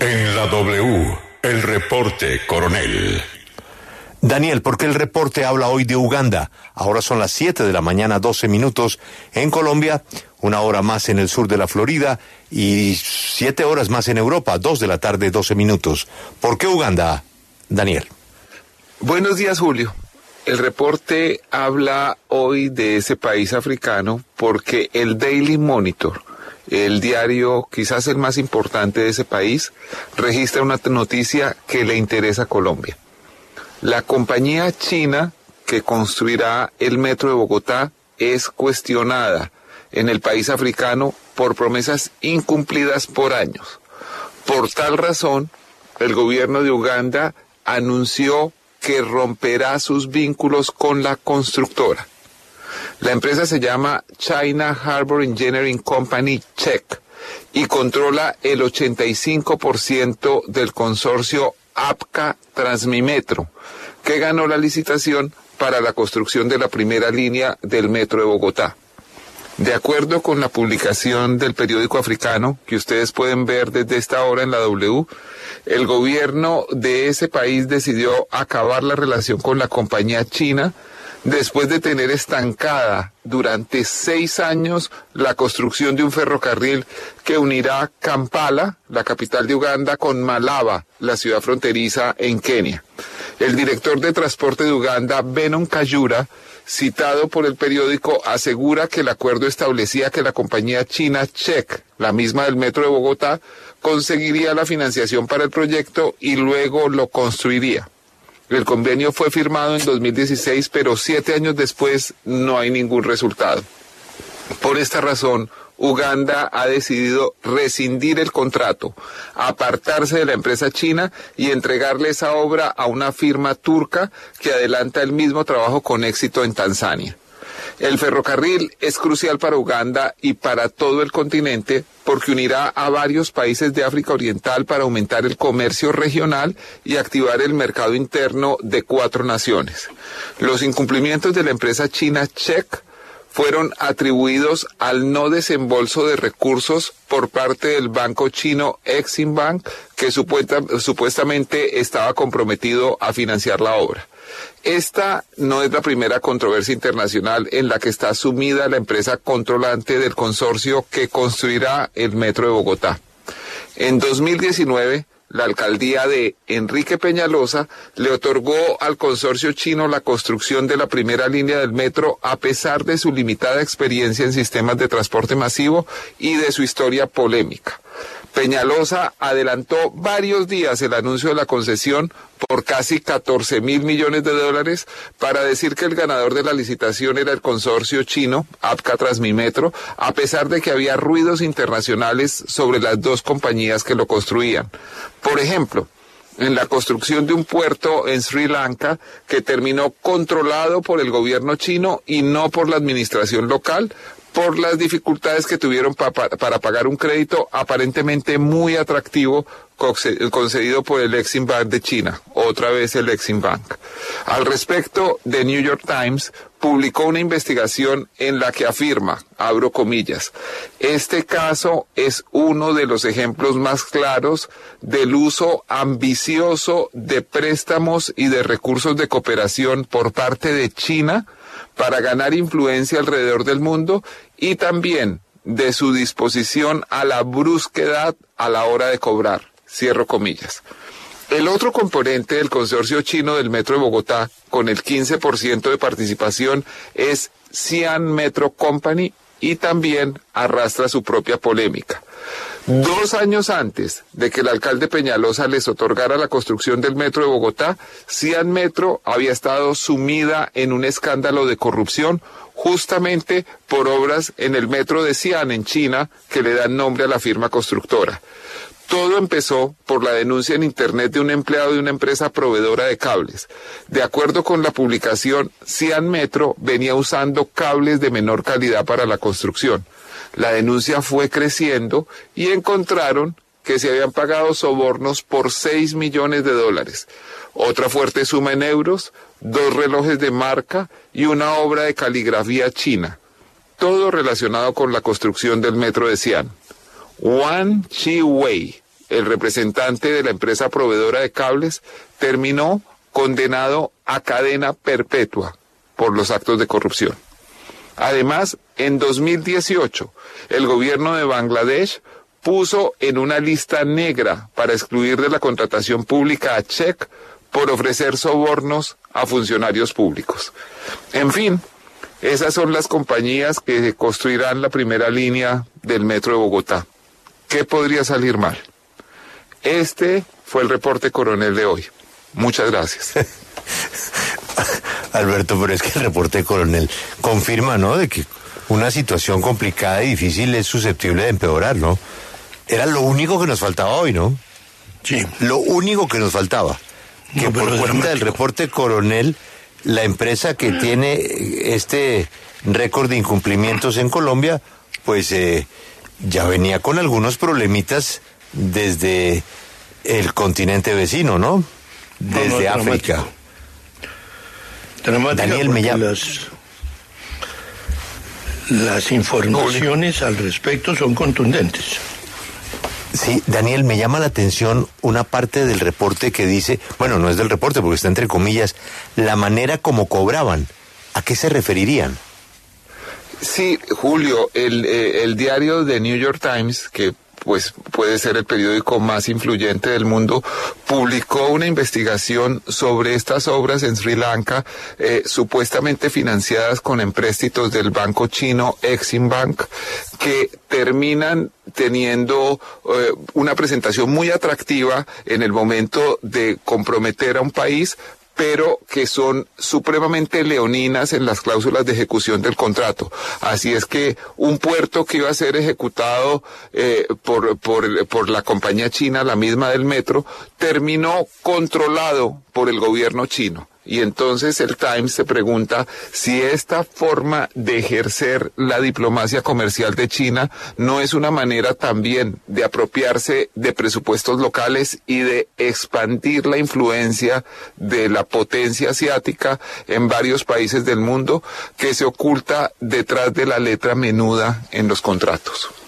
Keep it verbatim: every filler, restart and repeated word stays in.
En la W, el reporte, coronel. Daniel, ¿por qué el reporte habla hoy de Uganda? Ahora son las siete de la mañana, doce minutos en Colombia, una hora más en el sur de la Florida y siete horas más en Europa, dos de la tarde, doce minutos. ¿Por qué Uganda, Daniel? Buenos días, Julio. El reporte habla hoy de ese país africano porque el Daily Monitor, el diario quizás el más importante de ese país, registra una noticia que le interesa a Colombia. La compañía china que construirá el metro de Bogotá es cuestionada en el país africano por promesas incumplidas por años. Por tal razón, el gobierno de Uganda anunció que romperá sus vínculos con la constructora. La empresa se llama China Harbour Engineering Company, C H E C, y controla el ochenta y cinco por ciento del consorcio A P C A Transmimetro, que ganó la licitación para la construcción de la primera línea del metro de Bogotá. De acuerdo con la publicación del periódico africano, que ustedes pueden ver desde esta hora en la W, el gobierno de ese país decidió acabar la relación con la compañía china después de tener estancada durante seis años la construcción de un ferrocarril que unirá Kampala, la capital de Uganda, con Malaba, la ciudad fronteriza en Kenia. El director de transporte de Uganda, Benon Kayura, citado por el periódico, asegura que el acuerdo establecía que la compañía china C H E C, la misma del metro de Bogotá, conseguiría la financiación para el proyecto y luego lo construiría. El convenio fue firmado en dos mil dieciséis, pero siete años después no hay ningún resultado. Por esta razón, Uganda ha decidido rescindir el contrato, apartarse de la empresa china y entregarle esa obra a una firma turca que adelanta el mismo trabajo con éxito en Tanzania. El ferrocarril es crucial para Uganda y para todo el continente porque unirá a varios países de África Oriental para aumentar el comercio regional y activar el mercado interno de cuatro naciones. Los incumplimientos de la empresa china C H E C fueron atribuidos al no desembolso de recursos por parte del banco chino Exim Bank, que supuesta, supuestamente estaba comprometido a financiar la obra. Esta no es la primera controversia internacional en la que está sumida la empresa controlante del consorcio que construirá el metro de Bogotá. En dos mil diecinueve, la alcaldía de Enrique Peñalosa le otorgó al consorcio chino la construcción de la primera línea del metro a pesar de su limitada experiencia en sistemas de transporte masivo y de su historia polémica. Peñalosa adelantó varios días el anuncio de la concesión por casi catorce mil millones de dólares para decir que el ganador de la licitación era el consorcio chino, A P C A Transmimetro, a pesar de que había ruidos internacionales sobre las dos compañías que lo construían. Por ejemplo, en la construcción de un puerto en Sri Lanka que terminó controlado por el gobierno chino y no por la administración local, por las dificultades que tuvieron pa pa para pagar un crédito aparentemente muy atractivo concedido por el Exim Bank de China, otra vez el Exim Bank. Al respecto, The New York Times publicó una investigación en la que afirma, abro comillas, este caso es uno de los ejemplos más claros del uso ambicioso de préstamos y de recursos de cooperación por parte de China para ganar influencia alrededor del mundo y también de su disposición a la brusquedad a la hora de cobrar. Cierro comillas. El otro componente del consorcio chino del Metro de Bogotá, con el quince por ciento de participación, es Xi'an Metro Company y también arrastra su propia polémica. Dos años antes de que el alcalde Peñalosa les otorgara la construcción del metro de Bogotá, Xi'an Metro había estado sumida en un escándalo de corrupción justamente por obras en el metro de Xi'an en China que le dan nombre a la firma constructora. Todo empezó por la denuncia en internet de un empleado de una empresa proveedora de cables. De acuerdo con la publicación, Xi'an Metro venía usando cables de menor calidad para la construcción. La denuncia fue creciendo y encontraron que se habían pagado sobornos por seis millones de dólares. Otra fuerte suma en euros, dos relojes de marca y una obra de caligrafía china. Todo relacionado con la construcción del metro de Xi'an. Wang Chi-wei, el representante de la empresa proveedora de cables, terminó condenado a cadena perpetua por los actos de corrupción. Además, en dos mil dieciocho, el gobierno de Bangladesh puso en una lista negra para excluir de la contratación pública a Check por ofrecer sobornos a funcionarios públicos. En fin, esas son las compañías que construirán la primera línea del metro de Bogotá. ¿Qué podría salir mal? Este fue el reporte coronel de hoy. Muchas gracias. Alberto, pero es que el reporte coronel confirma, ¿no?, de que una situación complicada y difícil es susceptible de empeorar, ¿no? Era lo único que nos faltaba hoy, ¿no? Sí. Lo único que nos faltaba. Que No, por cuenta dramático. del reporte coronel, la empresa que tiene este récord de incumplimientos en Colombia, pues eh, ya venía con algunos problemitas desde el continente vecino, ¿no? Desde No, no, África. dramático. Dramática Daniel, porque me llama. Las, las informaciones al respecto son contundentes. Sí, Daniel, me llama la atención una parte del reporte que dice, bueno, no es del reporte porque está entre comillas, la manera como cobraban. ¿A qué se referirían? Sí, Julio, el, eh, el diario The New York Times, que pues puede ser el periódico más influyente del mundo, publicó una investigación sobre estas obras en Sri Lanka, eh, supuestamente financiadas con empréstitos del banco chino Exim Bank, que terminan teniendo eh, una presentación muy atractiva en el momento de comprometer a un país, pero que son supremamente leoninas en las cláusulas de ejecución del contrato. Así es que un puerto que iba a ser ejecutado eh, por, por, por la compañía china, la misma del metro, terminó controlado por el gobierno chino. Y entonces el Times se pregunta si esta forma de ejercer la diplomacia comercial de China no es una manera también de apropiarse de presupuestos locales y de expandir la influencia de la potencia asiática en varios países del mundo que se oculta detrás de la letra menuda en los contratos.